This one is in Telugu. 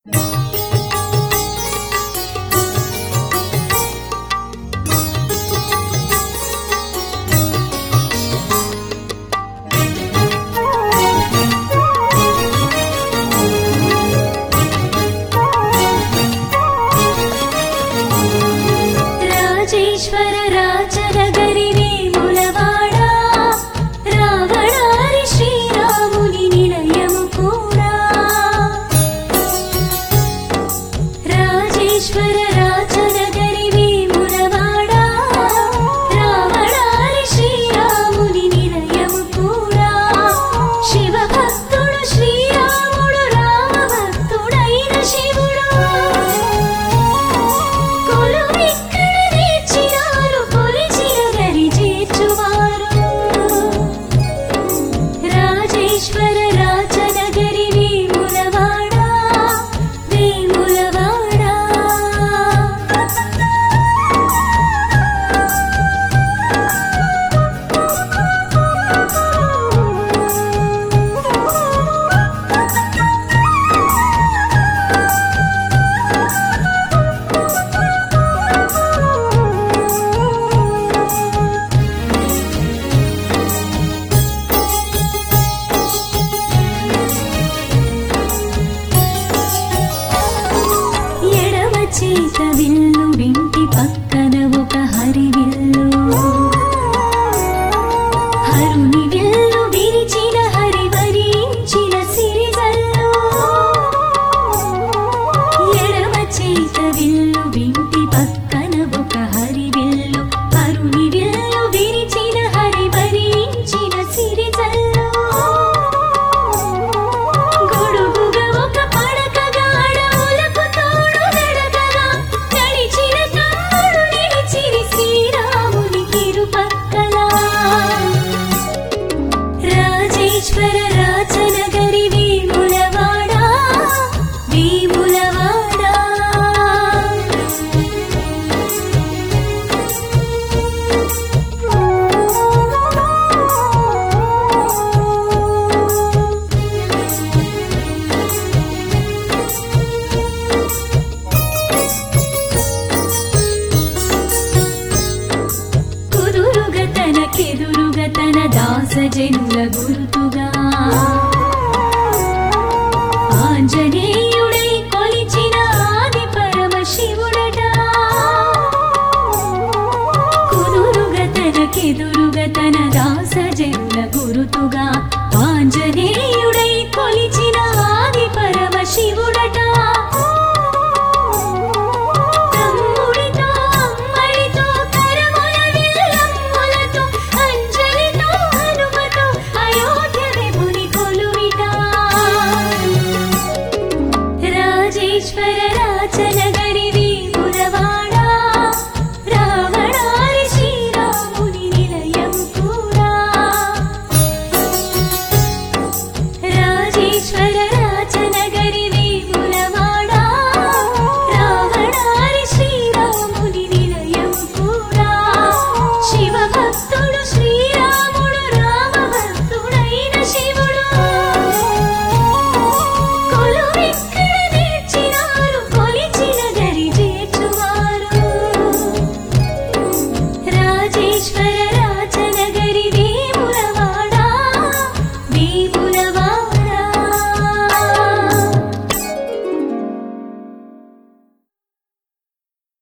రాజేశ్వర రాజనగరి వేములవాడ రావణారి శ్రీరాముని నిలయము కూడా రాజేశ్వర రాజనగరి వేములవాడ రావణారి శ్రీరాముని నిలయము కూడా శివభక్తుడు శ్రీరాముడు రామభక్తుడైన శివుడు రాజేశ్వర రాజనగరి వేములవాడ వేములవాడ చేత విల్లు వింటి పక్కన ఒక హరివిల్లు హరుని విల్లు విరిచిన హరివరించిన సిరిజల్లు ఎడమ చేత విల్లు వింటి పక్కన ఒక హరివిల్లు హరుని విల్లు విరిచిన హరివరించిన సిరిజల్లు గొడుగుగా ఒక పడకగాడ ఉలకు తోడు రాజేశ్వర రాజనగరి వేములవాడ వేములవాడ కుదురుగా తనకెదురుగా తన దాసజనుల గురుతుగా ఆంజనేయుడై కొలిచిన ఆది పరమశివుడట కుదురుగా తనకెదురుగా తన దాసజనుల గురుతుగా ఆంజనేయుడై కొలిచిన ఆది పరమశివుడట రాజేశ్వర రాజనగరి